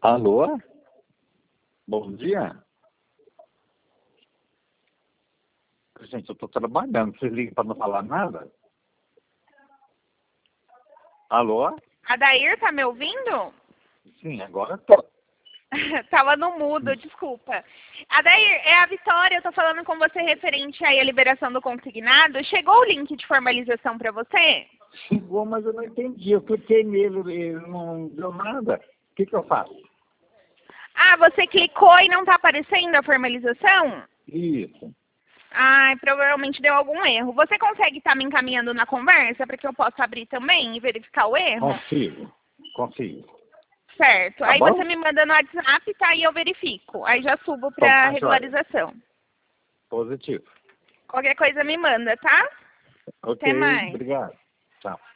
Alô? Bom dia. Gente, eu estou trabalhando. Vocês ligam para não falar nada? Alô? Adair, tá me ouvindo? Sim, agora estou. Tava no mudo, desculpa. Adair, é a Vitória, eu tô falando com você referente aí à liberação do consignado. Chegou o link de formalização para você? Chegou, mas eu não entendi. Eu cliquei nele e não deu nada. O que eu faço? Ah, você clicou e não tá aparecendo a formalização? Isso. Ah, provavelmente deu algum erro. Você consegue estar me encaminhando na conversa para que eu possa abrir também e verificar o erro? Consigo. Certo. Tá Aí bom? você me manda no WhatsApp, tá? E eu verifico. Aí já subo Então para tá joia. regularização. Positivo. Qualquer coisa me manda, tá? Ok, Até mais. obrigado. Tchau.